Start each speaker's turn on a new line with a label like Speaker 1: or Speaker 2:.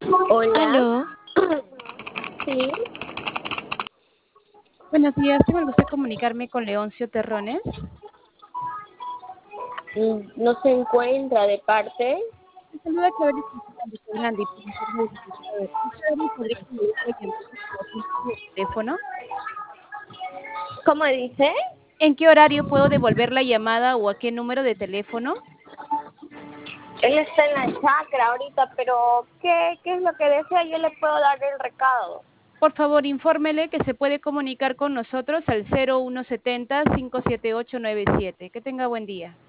Speaker 1: Hola,
Speaker 2: Aló,
Speaker 1: sí,
Speaker 2: buenos días, tengo el gusto de comunicarme con Leoncio Terrones.
Speaker 1: no se encuentra de parte.
Speaker 2: Me saluda Claudia Fernández, profesor de educación. ¿Usted me podría devolver la llamada o a qué número de teléfono?
Speaker 1: ¿Cómo dice?
Speaker 2: ¿En qué horario puedo devolver la llamada o a qué número de teléfono?
Speaker 1: Él está en la chacra ahorita, pero ¿qué es lo que desea? Yo le puedo dar el recado.
Speaker 2: Por favor, infórmele que se puede comunicar con nosotros al 0170-57897. Que tenga buen día.